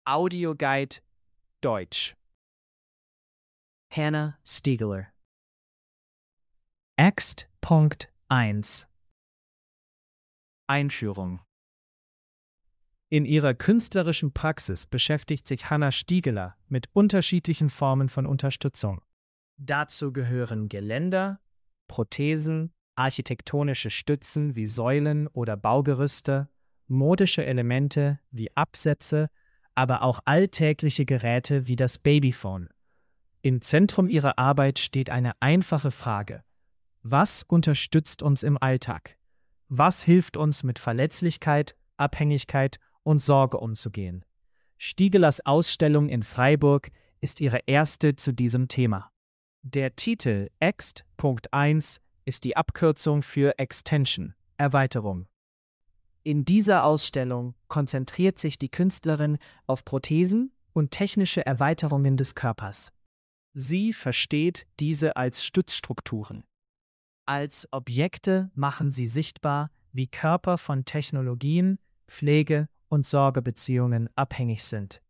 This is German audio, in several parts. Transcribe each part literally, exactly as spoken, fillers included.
Audioguide Deutsch. Hannah Stiegler. Axt Punkt eins. Einführung. In ihrer künstlerischen Praxis beschäftigt sich Hannah Stiegler mit unterschiedlichen Formen von Unterstützung. Dazu gehören Geländer, Prothesen, architektonische Stützen wie Säulen oder Baugerüste, modische Elemente wie Absätze, aber auch alltägliche Geräte wie das Babyphone. Im Zentrum ihrer Arbeit steht eine einfache Frage: Was unterstützt uns im Alltag? Was hilft uns, mit Verletzlichkeit, Abhängigkeit und Sorge umzugehen? Stieglers Ausstellung in Freiburg ist ihre erste zu diesem Thema. Der Titel Axt Punkt eins ist die Abkürzung für Extension, Erweiterung. In dieser Ausstellung konzentriert sich die Künstlerin auf Prothesen und technische Erweiterungen des Körpers. Sie versteht diese als Stützstrukturen. Als Objekte machen sie sichtbar, wie Körper von Technologien, Pflege und Sorgebeziehungen abhängig sind.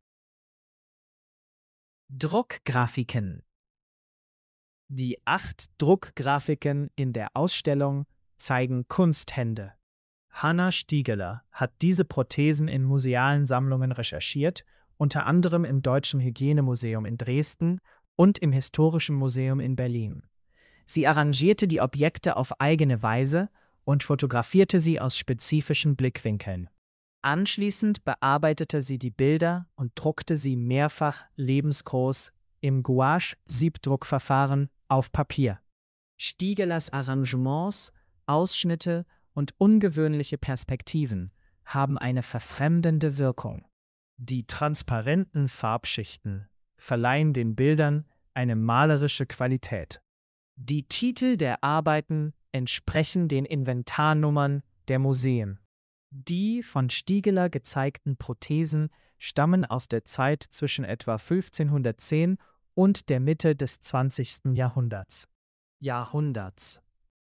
Druckgrafiken. Die acht Druckgrafiken in der Ausstellung zeigen Kunsthände. Hannah Stiegler hat diese Prothesen in musealen Sammlungen recherchiert, unter anderem im Deutschen Hygienemuseum in Dresden und im Historischen Museum in Berlin. Sie arrangierte die Objekte auf eigene Weise und fotografierte sie aus spezifischen Blickwinkeln. Anschließend bearbeitete sie die Bilder und druckte sie mehrfach lebensgroß im Gouache-Siebdruckverfahren auf Papier. Stieglers Arrangements, Ausschnitte und ungewöhnliche Perspektiven haben eine verfremdende Wirkung. Die transparenten Farbschichten verleihen den Bildern eine malerische Qualität. Die Titel der Arbeiten entsprechen den Inventarnummern der Museen. Die von Stiegler gezeigten Prothesen stammen aus der Zeit zwischen etwa fünfzehnhundertzehn und der Mitte des zwanzigsten Jahrhunderts. Jahrhunderts.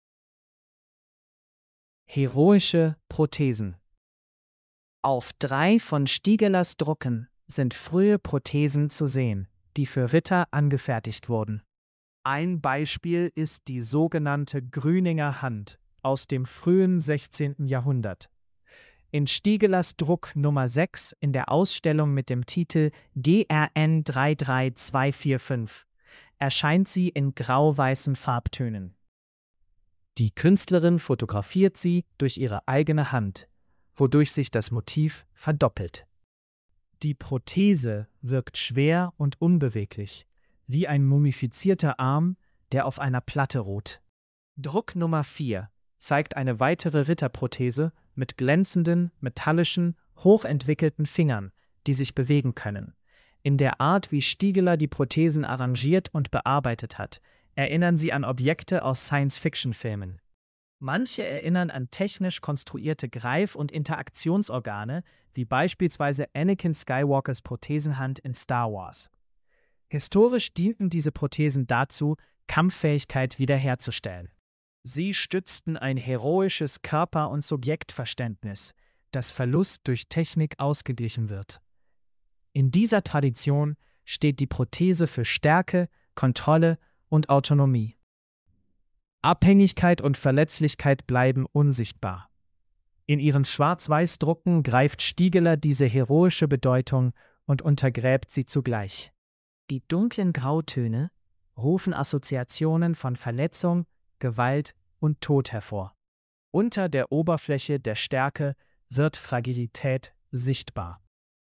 Heroische Prothesen. Auf drei von Stieglers Drucken sind frühe Prothesen zu sehen, die für Ritter angefertigt wurden. Ein Beispiel ist die sogenannte Grüninger Hand aus dem frühen sechzehnten Jahrhundert. In Stieglers Druck Nummer sechs in der Ausstellung mit dem Titel G R N drei drei zwei vier fünf erscheint sie in grau-weißen Farbtönen. Die Künstlerin fotografiert sie durch ihre eigene Hand, wodurch sich das Motiv verdoppelt. Die Prothese wirkt schwer und unbeweglich, wie ein mumifizierter Arm, der auf einer Platte ruht. Druck Nummer vier zeigt eine weitere Ritterprothese mit glänzenden, metallischen, hochentwickelten Fingern, die sich bewegen können. In der Art, wie Stiegler die Prothesen arrangiert und bearbeitet hat, erinnern sie an Objekte aus Science-Fiction-Filmen. Manche erinnern an technisch konstruierte Greif- und Interaktionsorgane, wie beispielsweise Anakin Skywalkers Prothesenhand in Star Wars. Historisch dienten diese Prothesen dazu, Kampffähigkeit wiederherzustellen. Sie stützten ein heroisches Körper- und Subjektverständnis, das Verlust durch Technik ausgeglichen wird. In dieser Tradition steht die Prothese für Stärke, Kontrolle und Autonomie. Abhängigkeit und Verletzlichkeit bleiben unsichtbar. In ihren Schwarz-Weiß-Drucken greift Stiegler diese heroische Bedeutung und untergräbt sie zugleich. Die dunklen Grautöne rufen Assoziationen von Verletzung, Gewalt und Tod hervor. Unter der Oberfläche der Stärke wird Fragilität sichtbar.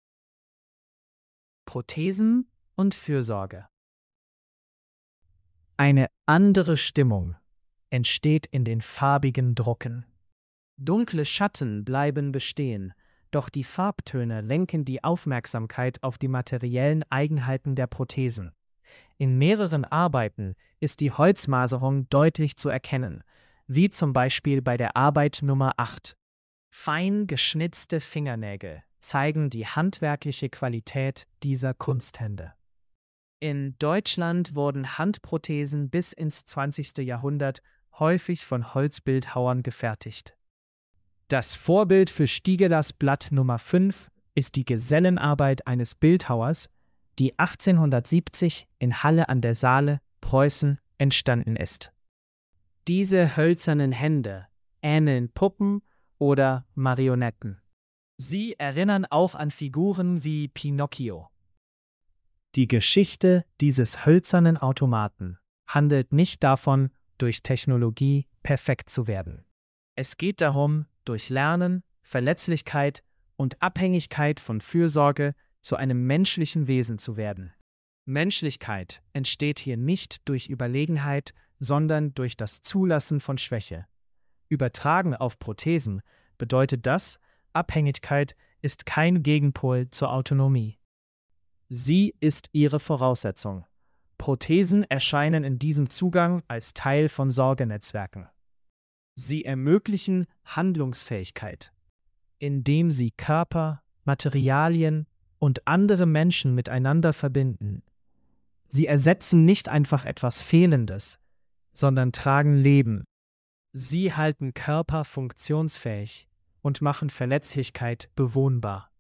Prothesen und Fürsorge. Eine andere Stimmung entsteht in den farbigen Drucken. Dunkle Schatten bleiben bestehen, doch die Farbtöne lenken die Aufmerksamkeit auf die materiellen Eigenheiten der Prothesen. In mehreren Arbeiten ist die Holzmaserung deutlich zu erkennen, wie zum Beispiel bei der Arbeit Nummer acht. Fein geschnitzte Fingernägel zeigen die handwerkliche Qualität dieser Kunsthände. In Deutschland wurden Handprothesen bis ins zwanzigste Jahrhundert häufig von Holzbildhauern gefertigt. Das Vorbild für Stieglers Blatt Nummer fünf ist die Gesellenarbeit eines Bildhauers, die achtzehnhundertsiebzig in Halle an der Saale, Preußen, entstanden ist. Diese hölzernen Hände ähneln Puppen oder Marionetten. Sie erinnern auch an Figuren wie Pinocchio. Die Geschichte dieses hölzernen Automaten handelt nicht davon, durch Technologie perfekt zu werden. Es geht darum, durch Lernen, Verletzlichkeit und Abhängigkeit von Fürsorge zu einem menschlichen Wesen zu werden. Menschlichkeit entsteht hier nicht durch Überlegenheit, sondern durch das Zulassen von Schwäche. Übertragen auf Prothesen bedeutet das, Abhängigkeit ist kein Gegenpol zur Autonomie. Sie ist ihre Voraussetzung. Prothesen erscheinen in diesem Zugang als Teil von Sorgenetzwerken. Sie ermöglichen Handlungsfähigkeit, indem sie Körper, Materialien und andere Menschen miteinander verbinden. Sie ersetzen nicht einfach etwas Fehlendes, sondern tragen Leben. Sie halten Körper funktionsfähig und machen Verletzlichkeit bewohnbar.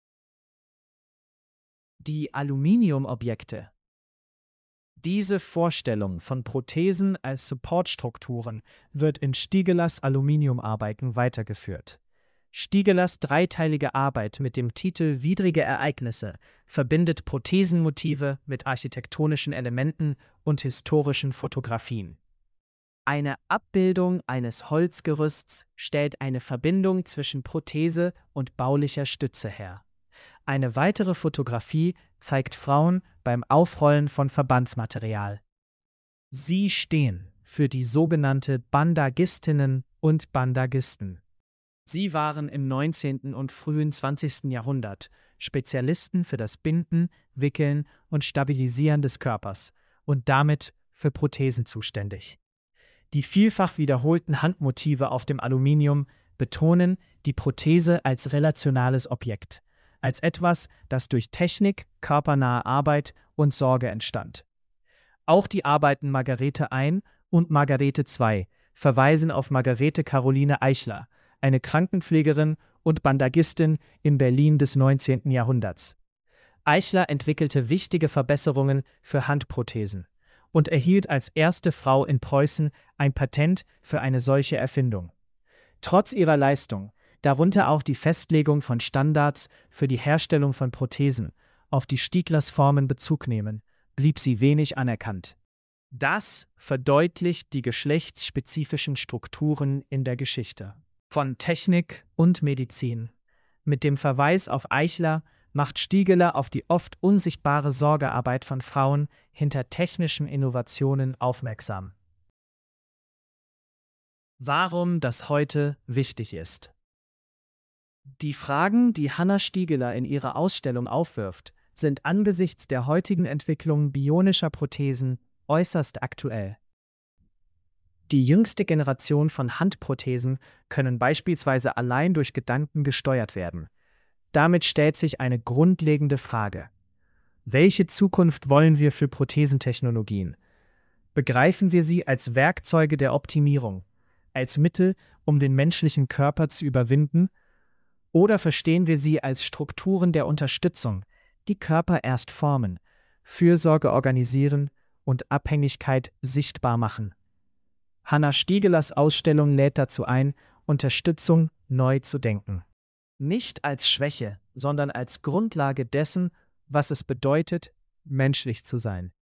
Die Aluminiumobjekte. Diese Vorstellung von Prothesen als Supportstrukturen wird in Stiegelers Aluminiumarbeiten weitergeführt. Stiegelers dreiteilige Arbeit mit dem Titel Widrige Ereignisse verbindet Prothesenmotive mit architektonischen Elementen und historischen Fotografien. Eine Abbildung eines Holzgerüsts stellt eine Verbindung zwischen Prothese und baulicher Stütze her. Eine weitere Fotografie zeigt Frauen beim Aufrollen von Verbandsmaterial. Sie stehen für die sogenannte Bandagistinnen und Bandagisten. Sie waren im neunzehnten und frühen zwanzigsten Jahrhundert Spezialisten für das Binden, Wickeln und Stabilisieren des Körpers und damit für Prothesen zuständig. Die vielfach wiederholten Handmotive auf dem Aluminium betonen die Prothese als relationales Objekt, als etwas, das durch Technik, körpernahe Arbeit und Sorge entstand. Auch die Arbeiten Margarete eins und Margarete zwei verweisen auf Margarete Caroline Eichler, eine Krankenpflegerin und Bandagistin in Berlin des neunzehnten Jahrhunderts. Eichler entwickelte wichtige Verbesserungen für Handprothesen und erhielt als erste Frau in Preußen ein Patent für eine solche Erfindung. Trotz ihrer Leistung, darunter auch die Festlegung von Standards für die Herstellung von Prothesen, auf die Stieglers Formen Bezug nehmen, blieb sie wenig anerkannt. Das verdeutlicht die geschlechtsspezifischen Strukturen in der Geschichte von Technik und Medizin. Mit dem Verweis auf Eichler macht Stiegeler auf die oft unsichtbare Sorgearbeit von Frauen hinter technischen Innovationen aufmerksam. Warum das heute wichtig ist. Die Fragen, die Hanna Stiegeler in ihrer Ausstellung aufwirft, sind angesichts der heutigen Entwicklung bionischer Prothesen äußerst aktuell. Die jüngste Generation von Handprothesen können beispielsweise allein durch Gedanken gesteuert werden. Damit stellt sich eine grundlegende Frage. Welche Zukunft wollen wir für Prothesentechnologien? Begreifen wir sie als Werkzeuge der Optimierung, als Mittel, um den menschlichen Körper zu überwinden? Oder verstehen wir sie als Strukturen der Unterstützung, die Körper erst formen, Fürsorge organisieren und Abhängigkeit sichtbar machen? Hanna Stiegelers Ausstellung lädt dazu ein, Unterstützung neu zu denken. Nicht als Schwäche, sondern als Grundlage dessen, was es bedeutet, menschlich zu sein.